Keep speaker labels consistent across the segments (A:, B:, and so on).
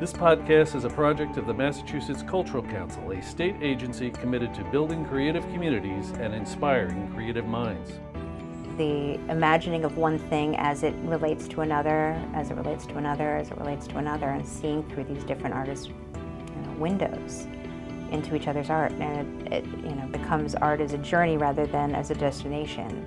A: This podcast is a project of the Massachusetts Cultural Council, a state agency committed to building creative communities and inspiring creative minds.
B: The imagining of one thing as it relates to another, as it relates to another, as it relates to another, and seeing through these different artists' windows into each other's art, and it becomes art as a journey rather than as a destination.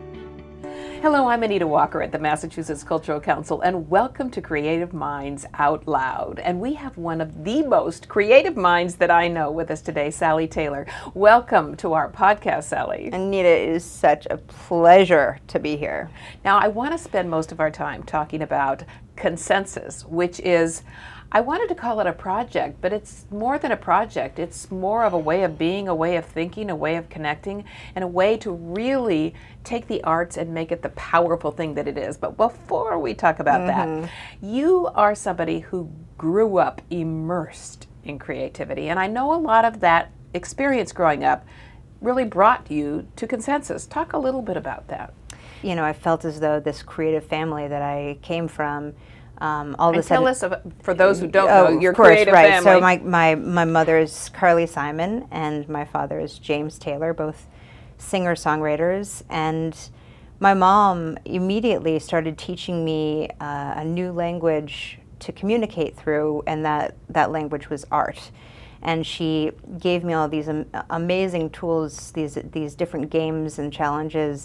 C: Hello, I'm Anita Walker at the Massachusetts Cultural Council, and welcome to Creative Minds Out Loud. And we have one of the most creative minds that I know with us today, Sally Taylor. Welcome to our podcast, Sally.
B: Anita, it is such a pleasure to be here.
C: Now, I want to spend most of our time talking about consensus, which is, I wanted to call it a project, but it's more than a project. It's more of a way of being, a way of thinking, a way of connecting, and a way to really take the arts and make it the powerful thing that it is. But before we talk about that, you are somebody who grew up immersed in creativity, and I know a lot of that experience growing up really brought you to Consensus. Talk a little bit about that.
B: You know, I felt as though this creative family that I came from, all of a
C: sudden, tell us, for those who don't know, your
B: course,
C: creative
B: right.
C: family.
B: So my mother is Carly Simon, and my father is James Taylor, both singer-songwriters. And my mom immediately started teaching me a new language to communicate through, and that language was art. And she gave me all these amazing tools, these different games and challenges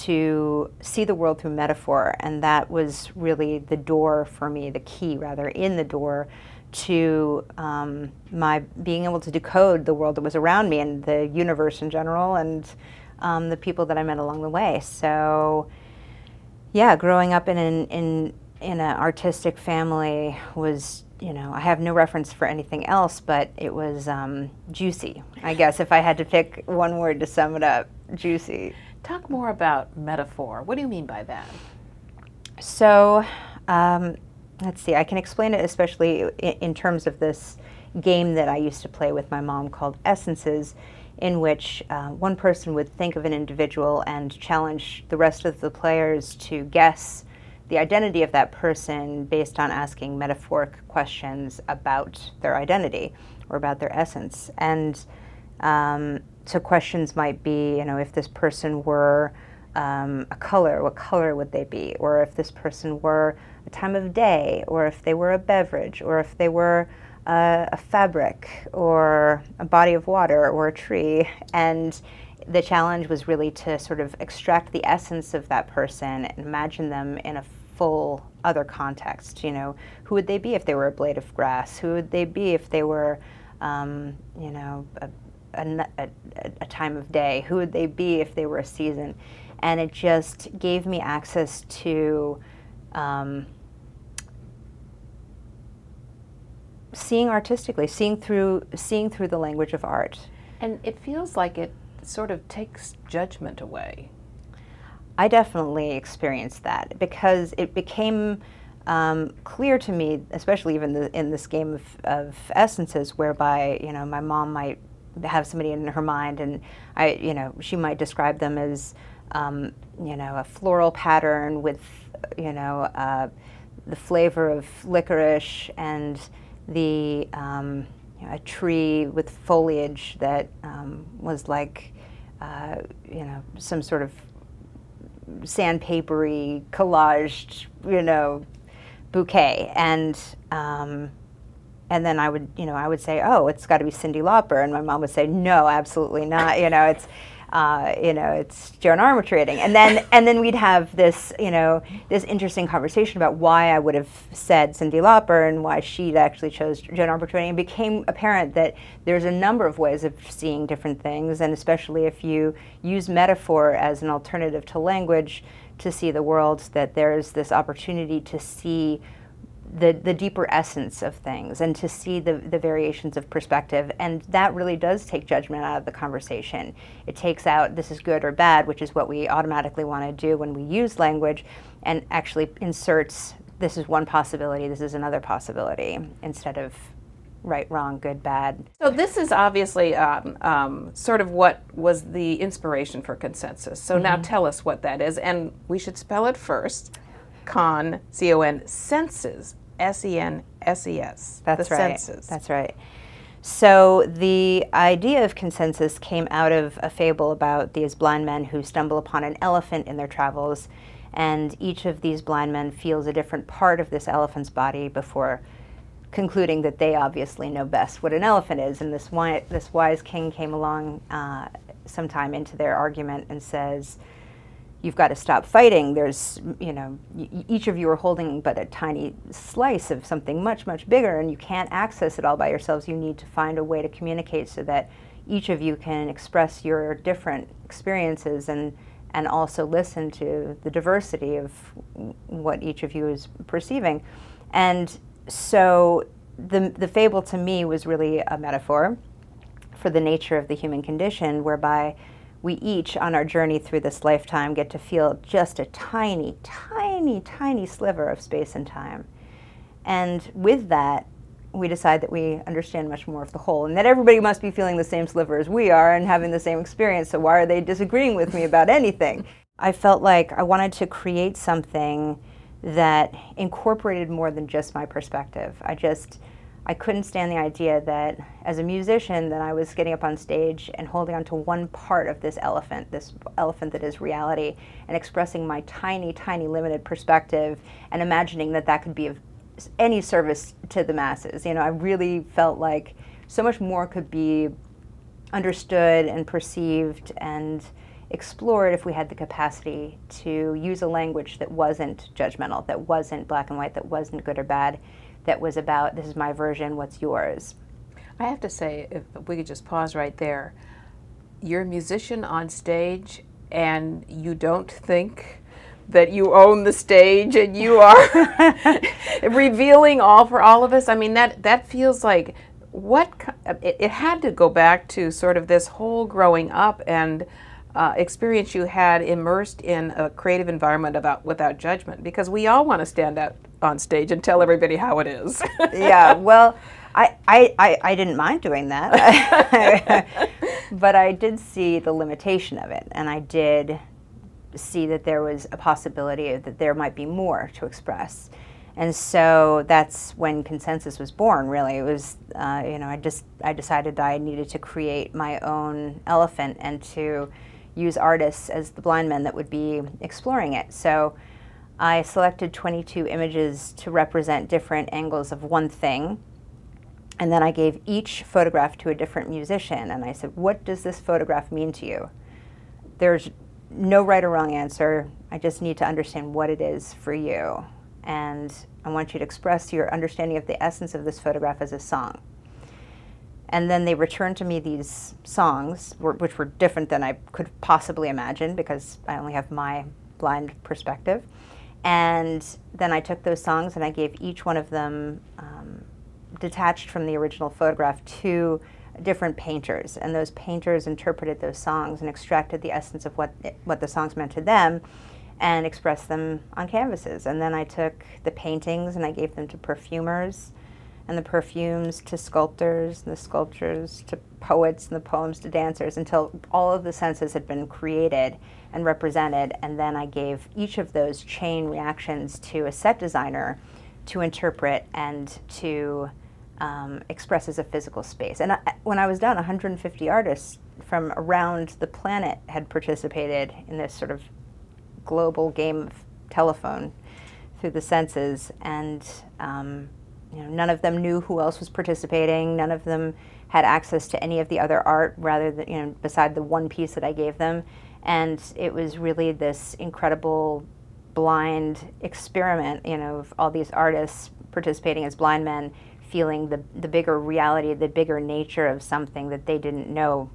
B: to see the world through metaphor, and that was really the door for me, the key rather, in the door to my being able to decode the world that was around me and the universe in general, and the people that I met along the way. So yeah, growing up in an artistic family was, you know, I have no reference for anything else, but it was juicy, I guess, if I had to pick one word to sum it up. Juicy.
C: Talk more about metaphor. What do you mean by that?
B: So, let's see, I can explain it especially in terms of this game that I used to play with my mom called Essences, in which one person would think of an individual and challenge the rest of the players to guess the identity of that person based on asking metaphoric questions about their identity or about their essence. And so questions might be, you know, if this person were a color, what color would they be? Or if this person were a time of day, or if they were a beverage, or if they were a fabric, or a body of water, or a tree. And the challenge was really to sort of extract the essence of that person and imagine them in a full other context. You know, who would they be if they were a blade of grass? Who would they be if they were, you know, a time of day? Who would they be if they were a season? And it just gave me access to seeing artistically, seeing through the language of art.
C: And it feels like it sort of takes judgment away.
B: I definitely experienced that because it became clear to me, especially even in this game of Essences, whereby, you know, my mom might have somebody in her mind, and she might describe them as, you know, a floral pattern with, you know, the flavor of licorice, and the a tree with foliage that was like, you know, some sort of sandpapery collaged, you know, bouquet, and then I would say, oh, it's got to be Cyndi Lauper, and my mom would say, no, absolutely not. You know, it's Joan Armatrading, and then we'd have this, you know, this interesting conversation about why I would have said Cyndi Lauper and why she'd actually chose Joan Armatrading. It became apparent that there's a number of ways of seeing different things, and especially if you use metaphor as an alternative to language to see the world, that there's this opportunity to see the deeper essence of things and to see the variations of perspective. And that really does take judgment out of the conversation. It takes out this is good or bad, which is what we automatically want to do when we use language, and actually inserts this is one possibility, this is another possibility, instead of right, wrong, good, bad.
C: So this is obviously sort of what was the inspiration for Consensus. So now tell us what that is, and we should spell it first. C-O-N, senses. S-E-N-S-E-S.
B: That's
C: the
B: right.
C: senses.
B: That's right. So the idea of consensus came out of a fable about these blind men who stumble upon an elephant in their travels, and each of these blind men feels a different part of this elephant's body before concluding that they obviously know best what an elephant is. And this wise king came along sometime into their argument and says, you've got to stop fighting. There's, each of you are holding but a tiny slice of something much, much bigger, and you can't access it all by yourselves. You need to find a way to communicate so that each of you can express your different experiences and also listen to the diversity of what each of you is perceiving. And so the fable to me was really a metaphor for the nature of the human condition, whereby we each, on our journey through this lifetime, get to feel just a tiny, tiny, tiny sliver of space and time. And with that, we decide that we understand much more of the whole, and that everybody must be feeling the same sliver as we are and having the same experience, so why are they disagreeing with me about anything? I felt like I wanted to create something that incorporated more than just my perspective. I couldn't stand the idea that as a musician that I was getting up on stage and holding on to one part of this elephant that is reality, and expressing my tiny, tiny limited perspective and imagining that that could be of any service to the masses. I really felt like so much more could be understood and perceived and explored if we had the capacity to use a language that wasn't judgmental, that wasn't black and white, that wasn't good or bad, that was about, this is my version, what's yours?
C: I have to say, if we could just pause right there, you're a musician on stage and you don't think that you own the stage and you are revealing all for all of us. I mean, that feels like, it had to go back to sort of this whole growing up and experience you had immersed in a creative environment without judgment, because we all want to stand up on stage and tell everybody how it is.
B: Yeah, well, I didn't mind doing that, but I did see the limitation of it, and I did see that there was a possibility that there might be more to express. And so that's when Consensus was born, really. It was, I decided that I needed to create my own elephant and to use artists as the blind men that would be exploring it. So I selected 22 images to represent different angles of one thing, and then I gave each photograph to a different musician, and I said, what does this photograph mean to you? There's no right or wrong answer. I just need to understand what it is for you, and I want you to express your understanding of the essence of this photograph as a song. And then they returned to me these songs, which were different than I could possibly imagine, because I only have my blind perspective. And then I took those songs and I gave each one of them detached from the original photograph to different painters. And those painters interpreted those songs and extracted the essence of what the songs meant to them and expressed them on canvases. And then I took the paintings and I gave them to perfumers, and the perfumes to sculptors, and the sculptures to poets, and the poems to dancers, until all of the senses had been created and represented. And then I gave each of those chain reactions to a set designer to interpret and to express as a physical space. And when I was done, 150 artists from around the planet had participated in this sort of global game of telephone through the senses, and none of them knew who else was participating. None of them had access to any of the other art, rather than, beside the one piece that I gave them. And it was really this incredible blind experiment, of all these artists participating as blind men, feeling the bigger reality, the bigger nature of something that they didn't know,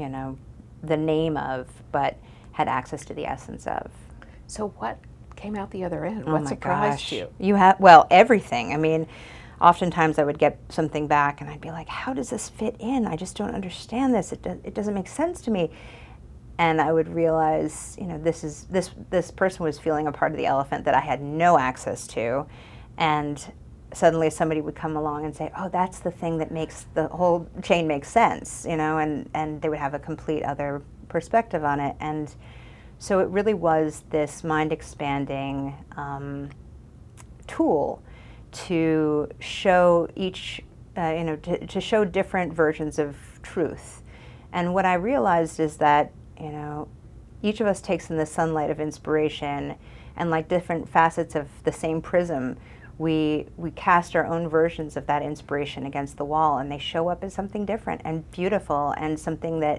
B: the name of, but had access to the essence of.
C: So what came out the other end?
B: Oh
C: What
B: my
C: surprised
B: gosh.
C: you?
B: Well, everything. I mean, oftentimes I would get something back and I'd be like, how does this fit in? I just don't understand this. It doesn't make sense to me. And I would realize, this person was feeling a part of the elephant that I had no access to. And suddenly somebody would come along and say, oh, that's the thing that makes the whole chain make sense, and they would have a complete other perspective on it. And so it really was this mind-expanding tool to show each, to show different versions of truth. And what I realized is that, each of us takes in the sunlight of inspiration, and like different facets of the same prism, we cast our own versions of that inspiration against the wall, and they show up as something different and beautiful, and something that,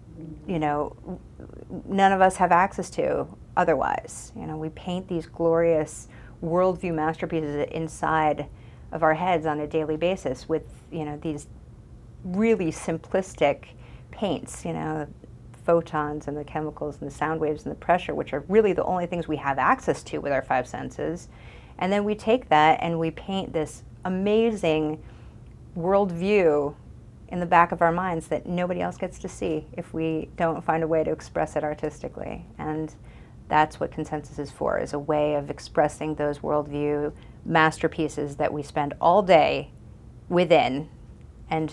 B: none of us have access to otherwise. We paint these glorious worldview masterpieces inside of our heads on a daily basis with, these really simplistic paints, photons and the chemicals and the sound waves and the pressure, which are really the only things we have access to with our five senses. And then we take that and we paint this amazing worldview in the back of our minds that nobody else gets to see if we don't find a way to express it artistically. And that's what Consensus is for, is a way of expressing those worldview masterpieces that we spend all day within, and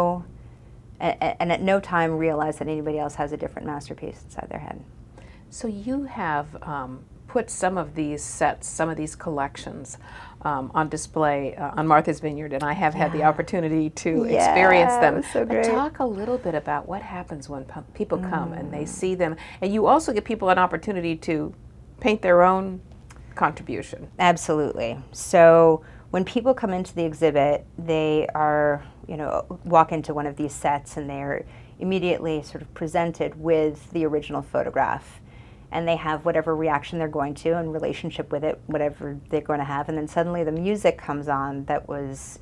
B: at no time realize that anybody else has a different masterpiece inside their head.
C: So you have put some of these sets, some of these collections on display on Martha's Vineyard, and I have had the opportunity to experience them.
B: So great.
C: But talk a little bit about what happens when people come and they see them, and you also give people an opportunity to paint their own contribution.
B: Absolutely. So when people come into the exhibit, they are, walk into one of these sets, and they're immediately sort of presented with the original photograph. And they have whatever reaction they're going to in relationship with it, whatever they're going to have. And then suddenly the music comes on that was,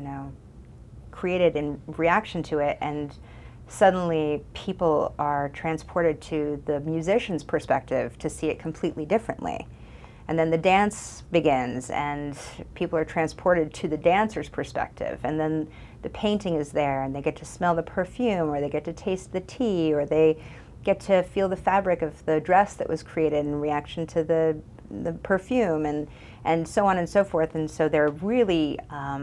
B: created in reaction to it. And suddenly people are transported to the musician's perspective to see it completely differently. And then the dance begins, and people are transported to the dancer's perspective. And then the painting is there, and they get to smell the perfume, or they get to taste the tea, or they get to feel the fabric of the dress that was created in reaction to the perfume, and so on and so forth. And so they're really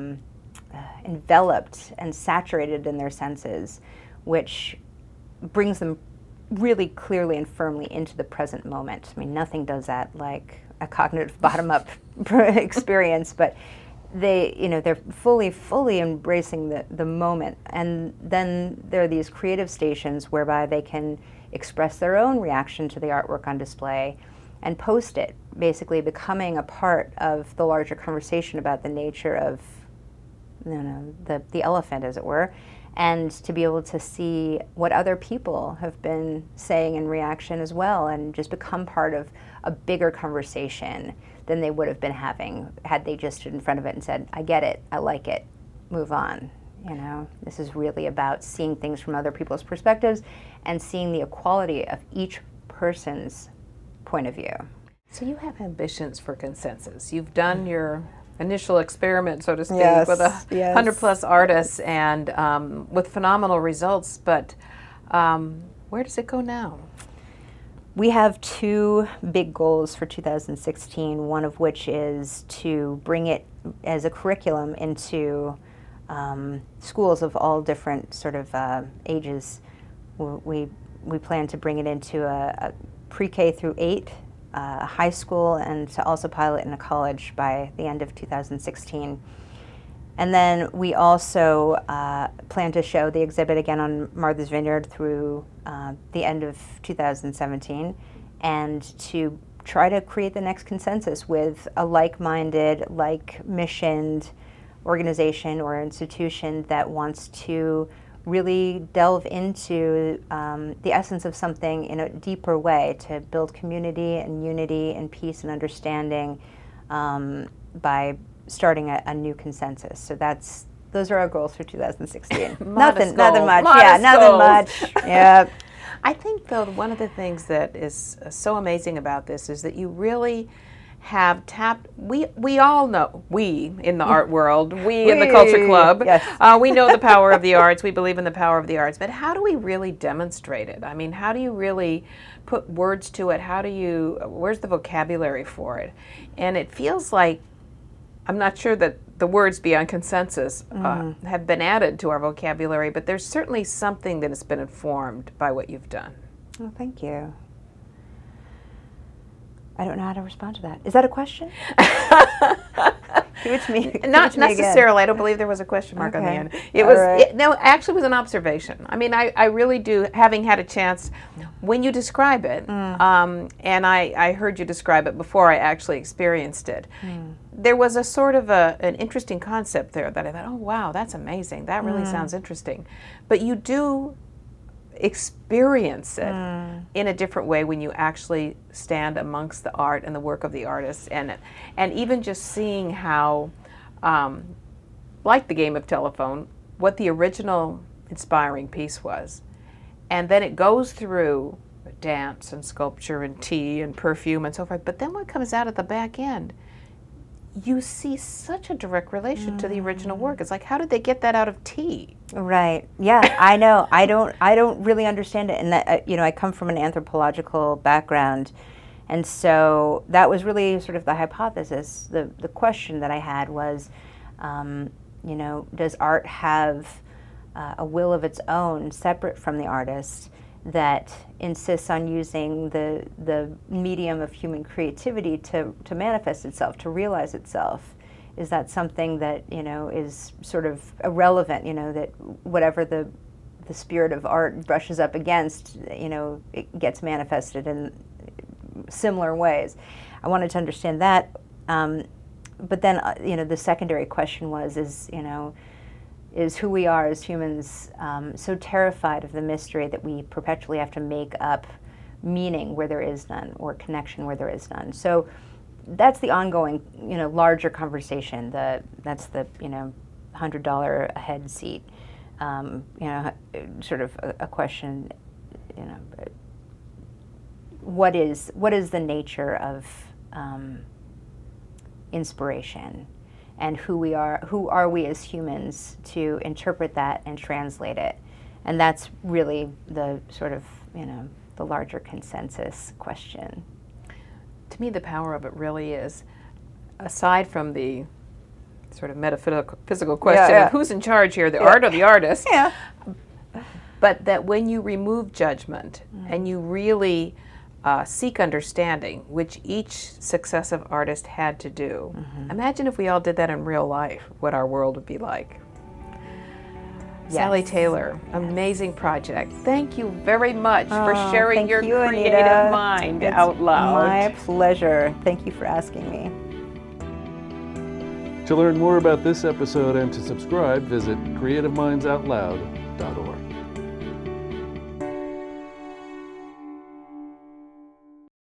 B: enveloped and saturated in their senses, which brings them really clearly and firmly into the present moment. I mean, nothing does that like a cognitive bottom-up experience, but they're fully embracing the moment. And then there are these creative stations whereby they can express their own reaction to the artwork on display and post it, basically becoming a part of the larger conversation about the nature of the elephant, as it were, and to be able to see what other people have been saying in reaction as well, and just become part of a bigger conversation than they would have been having had they just stood in front of it and said, I get it, I like it, move on. This is really about seeing things from other people's perspectives and seeing the equality of each person's point of view.
C: So you have ambitions for Consensus. You've done your initial experiment, so to speak,
B: Yes,
C: with 100
B: yes.
C: plus artists, and with phenomenal results, but where does it go now?
B: We have two big goals for 2016, one of which is to bring it as a curriculum into schools of all different sort of ages. We plan to bring it into a pre-K through 8, high school, and to also pilot in a college by the end of 2016. And then we also plan to show the exhibit again on Martha's Vineyard through the end of 2017, and to try to create the next Consensus with a like-minded, like-missioned organization or institution that wants to really delve into the essence of something in a deeper way, to build community and unity and peace and understanding by starting a new Consensus. So those are our goals for 2016. Nothing much.
C: Modest
B: nothing
C: goals.
B: much. Yeah.
C: I think, though, one of the things that is so amazing about this is that you really have tapped, we all know, we in the art world, we in the culture club,
B: yes.
C: We know the power of the arts, we believe in the power of the arts, but how do we really demonstrate it? I mean, how do you really put words to it? Where's the vocabulary for it? And it feels like, I'm not sure that the words beyond Consensus have been added to our vocabulary, but there's certainly something that has been informed by what you've done.
B: Oh, thank you. I don't know how to respond to that. Is that a question? Give it to me.
C: Not
B: Give it to me
C: necessarily. I don't believe there was a question mark on the
B: Okay.
C: end. It
B: All
C: was
B: right.
C: no, actually, it was an observation. I mean, I really do. Having had a chance, when you describe it, and I heard you describe it before I actually experienced it. There was a sort of an interesting concept there that I thought, oh wow, that's amazing. That really sounds interesting. But you do experience it in a different way when you actually stand amongst the art and the work of the artists, and even just seeing how, like the game of telephone, what the original inspiring piece was, and then it goes through dance and sculpture and tea and perfume and so forth, but then what comes out at the back end, you see such a direct relation to the original work. It's like, how did they get that out of tea?
B: Right. Yeah, I know. I don't really understand it. And that, I come from an anthropological background. And so that was really sort of the hypothesis. The question that I had was, does art have a will of its own separate from the artist that insists on using the medium of human creativity to manifest itself, to realize itself? Is that something that, is sort of irrelevant, that whatever the spirit of art brushes up against, it gets manifested in similar ways? I wanted to understand that. But then, the secondary question was, is who we are as humans so terrified of the mystery that we perpetually have to make up meaning where there is none, or connection where there is none? So that's the ongoing, larger conversation. That's the, $100 a head seat. Sort of a question. What is the nature of inspiration, and who are we as humans to interpret that and translate it? And that's really the sort of, the larger consensus question.
C: To me, the power of it really is, aside from the sort of metaphysical question of who's in charge here, the art or the artist, but that when you remove judgment and you really seek understanding, which each successive artist had to do. Imagine if we all did that in real life, what our world would be like. Yes. Sally Taylor, amazing project. Thank you very much for sharing your creative mind out loud.
B: My pleasure. Thank you for asking me.
A: To learn more about this episode and to subscribe, visit creativemindsoutloud.org.